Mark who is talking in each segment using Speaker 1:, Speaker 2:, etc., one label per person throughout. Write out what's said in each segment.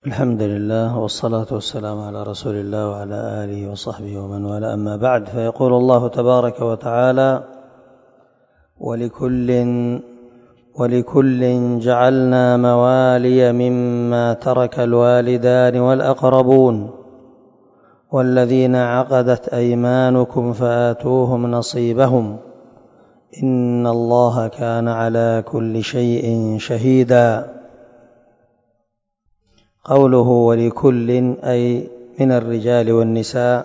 Speaker 1: الحمد لله والصلاة والسلام على رسول الله وعلى آله وصحبه ومن والاه، أما بعد. فيقول الله تبارك وتعالى: ولكل جعلنا موالي مما ترك الوالدان والأقربون والذين عقدت أيمانكم فآتوهم نصيبهم إن الله كان على كل شيء شهيدا. قوله ولكل أي من الرجال والنساء.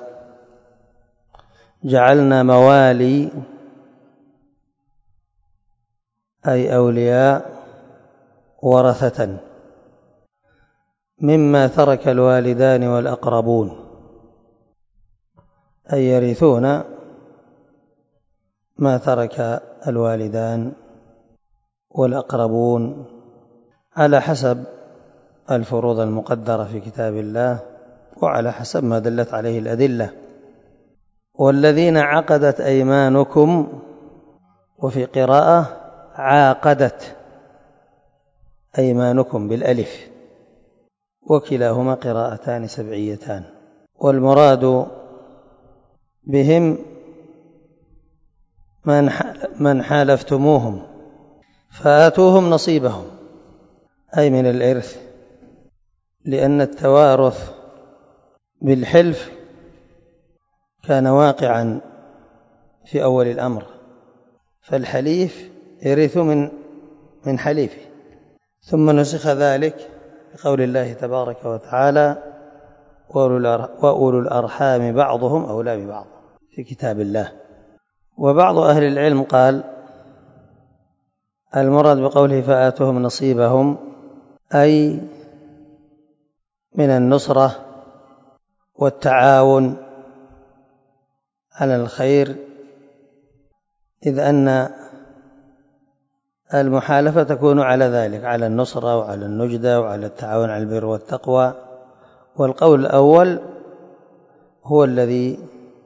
Speaker 1: جعلنا موالي أي أولياء ورثة مما ترك الوالدان والأقربون، أي يرثون ما ترك الوالدان والأقربون على حسب الفروض المقدرة في كتاب الله وعلى حسب ما دلت عليه الأدلة. والذين عقدت أيمانكم، وفي قراءة عاقدت أيمانكم بالألف، وكلاهما قراءتان سبعيتان. والمراد بهم من حالفتموهم فآتوهم نصيبهم، أي من الإرث، لأن التوارث بالحلف كان واقعا في أول الأمر، فالحليف يرث من حليفه، ثم نسخ ذلك بقول الله تبارك وتعالى: وأولو الأرحام بعضهم أولى ببعض في كتاب الله. وبعض أهل العلم قال المراد بقوله فآتوهم نصيبهم أي من النصرة والتعاون على الخير، إذ أن المحالفة تكون على ذلك، على النصرة وعلى النجدة وعلى التعاون على البر والتقوى. والقول الأول هو الذي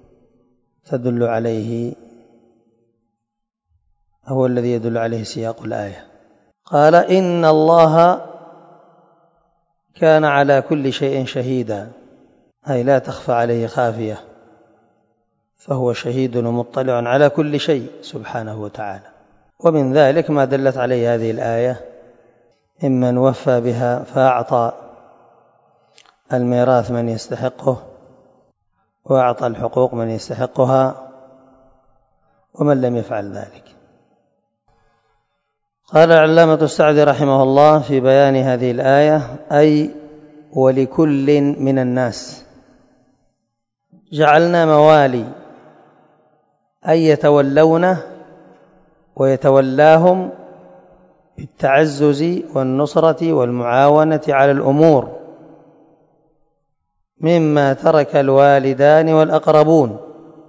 Speaker 1: يدل عليه سياق الآية. قال: إن الله كان على كل شيء شهيدا، أي لا تخفى عليه خافية، فهو شهيد ومطلع على كل شيء سبحانه وتعالى. ومن ذلك ما دلت عليه هذه الآية ممن وفى بها فأعطى الميراث من يستحقه، وأعطى الحقوق من يستحقها، ومن لم يفعل ذلك. قال العلامة السعدي رحمه الله في بيان هذه الآية: أي ولكل من الناس جعلنا موالي، أي يتولونه ويتولاهم بالتعزز والنصرة والمعاونة على الأمور مما ترك الوالدان والأقربون،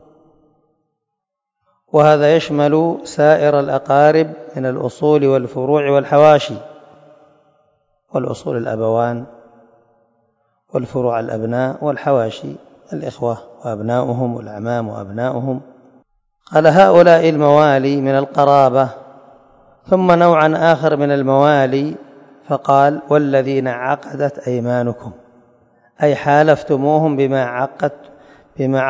Speaker 1: وهذا يشمل سائر الأقارب من الأصول والفروع والحواشي. والأصول الأبوان، والفروع الأبناء، والحواشي الإخوة وأبناؤهم والأعمام وأبناؤهم. قال: هؤلاء الموالي من القرابة. ثم نوعا آخر من الموالي فقال: والذين عقدت أيمانكم، أي حالفتموهم بما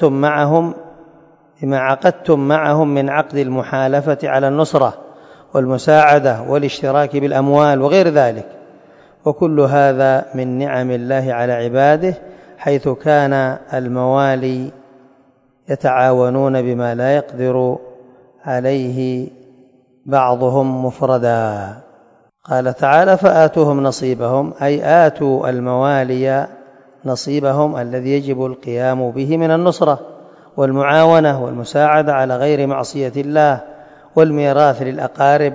Speaker 1: عقدتم معهم من عقد المحالفة على النصرة والمساعدة والاشتراك بالأموال وغير ذلك. وكل هذا من نعم الله على عباده، حيث كان الموالي يتعاونون بما لا يقدر عليه بعضهم مفردا. قال تعالى: فآتوهم نصيبهم، أي آتوا الموالي نصيبهم الذي يجب القيام به من النصرة والمعاونة والمساعدة على غير معصية الله، والميراث للأقارب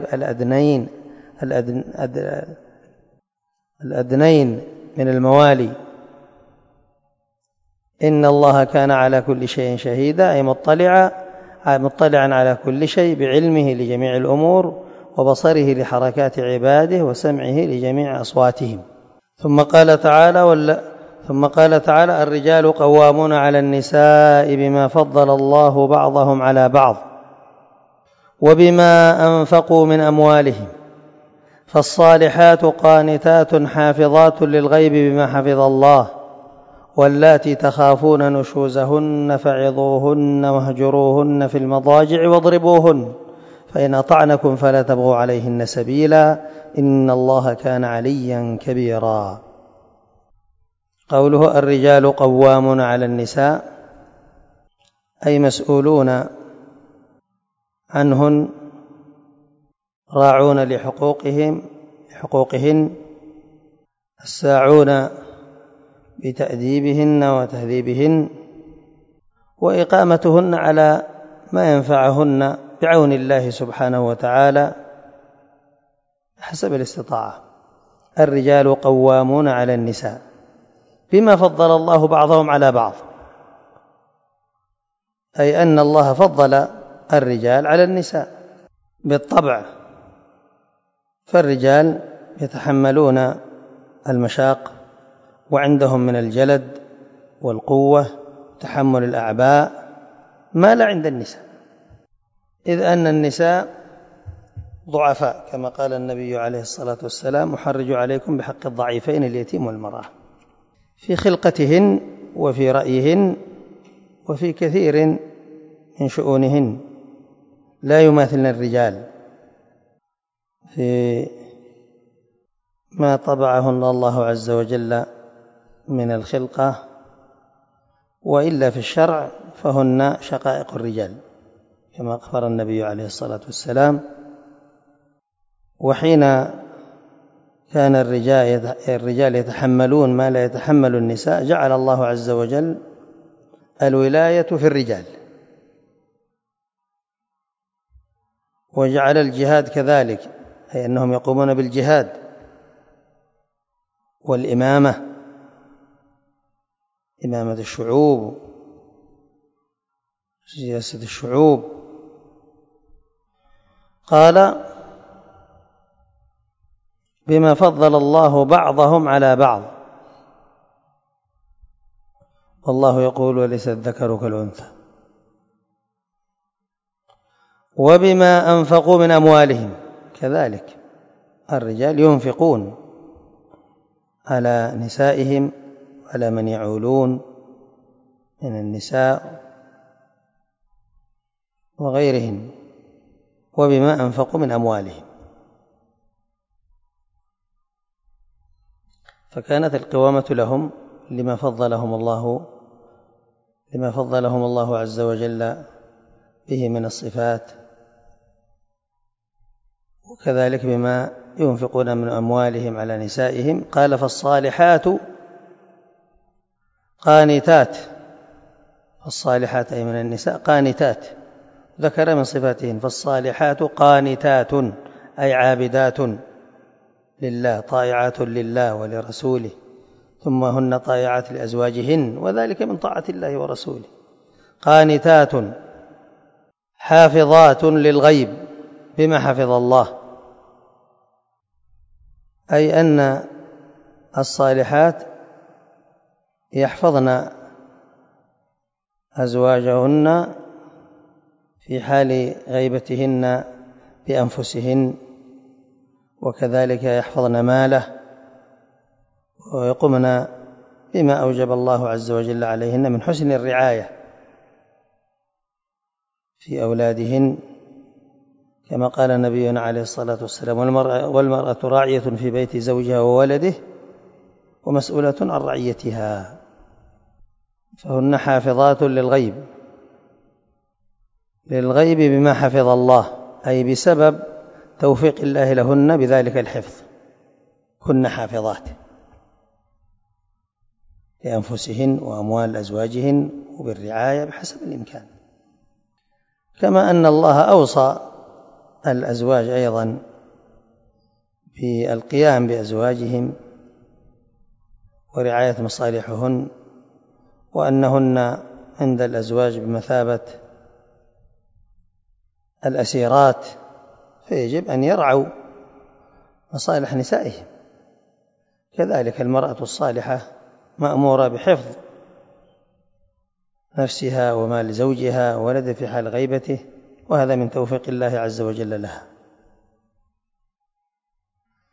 Speaker 1: الأدنين من الموالي. إن الله كان على كل شيء شهيدا، أي مطلعا على كل شيء بعلمه لجميع الأمور وبصره لحركات عباده وسمعه لجميع أصواتهم. ثم قال تعالى: الرجال قوامون على النساء بما فضل الله بعضهم على بعض وبما أنفقوا من أموالهم. فالصالحات قانتات حافظات للغيب بما حفظ الله، واللاتي تخافون نشوزهن فعظوهن واهجروهن في المضاجع واضربوهن، فإن أطعنكم فلا تبغوا عليهن سبيلا إن الله كان عليا كبيرا. قوله الرجال قوامون على النساء أي مسؤولون عنهن، راعون لحقوقهن، الساعون بتأديبهن وتهذيبهن وإقامتهن على ما ينفعهن بعون الله سبحانه وتعالى حسب الاستطاعة. الرجال قوامون على النساء بما فضل الله بعضهم على بعض، أي أن الله فضل الرجال على النساء بالطبع، فالرجال يتحملون المشاق وعندهم من الجلد والقوة تحمل الأعباء ما لا عند النساء، إذ أن النساء ضعفاء كما قال النبي عليه الصلاة والسلام: أحرج عليكم بحق الضعيفين اليتيم والمرأة، في خلقتهن وفي رأيهن وفي كثير من شؤونهن، لا يماثلن الرجال في ما طبعهن الله عز وجل من الخلقة، وإلا في الشرع فهن شقائق الرجال كما أخبر النبي عليه الصلاة والسلام. وحين كان الرجال يتحملون ما لا يتحمل النساء، جعل الله عز وجل الولاية في الرجال، وجعل الجهاد كذلك، أي أنهم يقومون بالجهاد والإمامة، إمامة الشعوب، سياسة الشعوب. قال: بما فضل الله بعضهم على بعض، والله يقول: وليس الذكر كالأنثى. وبما أنفقوا من أموالهم، كذلك الرجال ينفقون على نسائهم وعلى من يعولون من النساء وغيرهن، وبما أنفقوا من أموالهم، فكانت القوامة لهم لما فضلهم الله عز وجل به من الصفات، وكذلك بما ينفقون من أموالهم على نسائهم. قال: فالصالحات قانتات، الصالحات أي من النساء قانتات، ذكر من صفاتهن: فالصالحات قانتات أي عابدات لله، طائعات لله ولرسوله، ثم هن طائعات لأزواجهن، وذلك من طاعة الله ورسوله. قانتات حافظات للغيب بما حفظ الله، أي أن الصالحات يحفظن أزواجهن في حال غيبتهن بأنفسهن، وكذلك يحفظن ماله، ويقمن بما أوجب الله عز وجل عليهن من حسن الرعاية في أولادهن، كما قال نبينا عليه الصلاة والسلام: والمرأة راعية في بيت زوجها وولده ومسؤولة عن رعيتها. فهن حافظات للغيب بما حفظ الله، أي بسبب توفيق الله لهن بذلك الحفظ، كن حافظات لأنفسهن وأموال أزواجهن وبالرعاية بحسب الإمكان. كما أن الله أوصى الأزواج أيضا بالقيام بأزواجهم ورعاية مصالحهن، وأنهن عند الأزواج بمثابة الأسيرات، فيجب أن يرعوا مصالح نسائهم. كذلك المرأة الصالحة مأمورة بحفظ نفسها ومال زوجها وولده في حال غيبته، وهذا من توفيق الله عز وجل لها.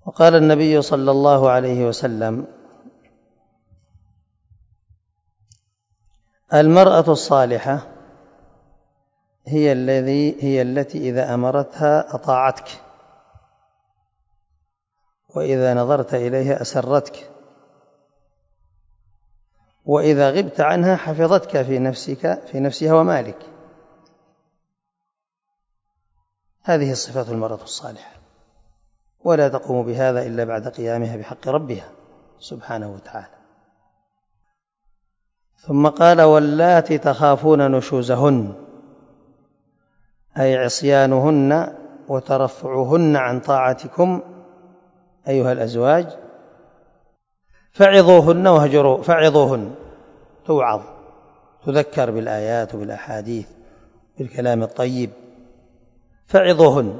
Speaker 1: وقال النبي صلى الله عليه وسلم: المرأة الصالحة هي التي إذا أمرتها أطاعتك، وإذا نظرت إليها أسرتك، وإذا غبت عنها حفظتك في نفسها ومالك. هذه صفات المرأة الصالحة، ولا تقوم بهذا إلا بعد قيامها بحق ربها سبحانه وتعالى. ثم قال: واللاتي تخافون نشوزهن، أي عصيانهن وترفعهن عن طاعتكم أيها الأزواج، فعظوهن، توعظ، تذكر بالآيات وبالأحاديث بالكلام الطيب، فعظوهن.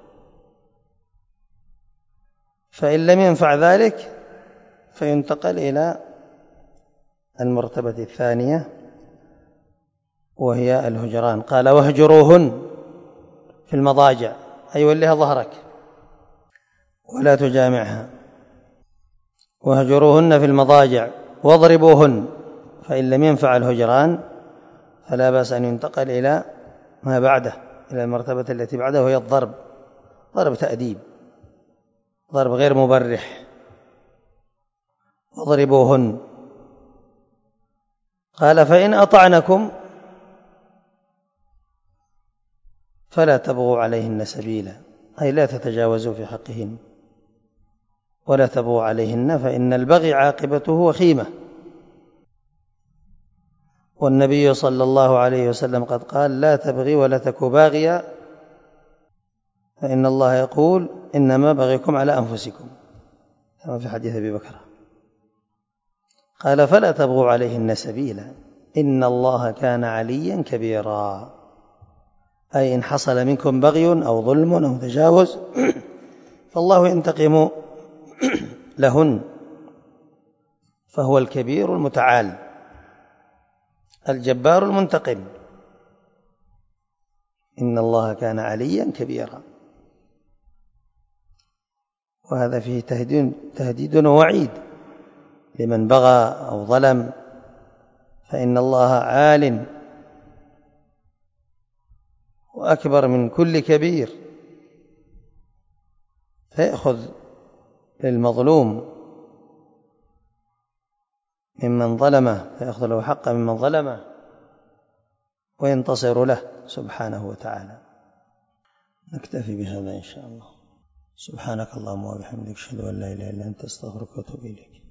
Speaker 1: فإن لم ينفع ذلك فينتقل إلى المرتبة الثانية وهي الهجران. قال: واهجروهن في المضاجع، أي ولها ظهرك ولا تجامعها. واهجروهن في المضاجع واضربوهن. فإن لم ينفع الهجران فلا بأس أن ينتقل إلى ما بعده، إلى المرتبة التي بعده، وهي الضرب، ضرب تأديب، ضرب غير مبرح. واضربوهن. قال: فإن أطعنكم فلا تبغوا عليهن سبيلا، أي لا تتجاوزوا في حقهن ولا تبغوا عليهن، فإن البغي عاقبته وخيمة. والنبي صلى الله عليه وسلم قد قال: لا تبغي ولا تك باغيا، فإن الله يقول: إنما بغيكم على أنفسكم، كما في حديث أبي بكر. قال: فلا تبغوا عليهن سبيلا، إن الله كان عليا كبيرا، أي إن حصل منكم بغي أو ظلم أو تجاوز فالله ينتقم لهن، فهو الكبير المتعال الجبار المنتقم. إن الله كان عليا كبيرا. وهذا فيه تهديد ووعيد لمن بغى أو ظلم، فإن الله عال وأكبر من كل كبير، فيأخذ للمظلوم ممن ظلمه، فيأخذ له حقه ممن ظلمه وينتصر له سبحانه وتعالى. نكتفي بهذا إن شاء الله. سبحانك اللهم وبحمدك، أشهد أن لا إله إلا أنت، أستغفرك وأتوب إليك.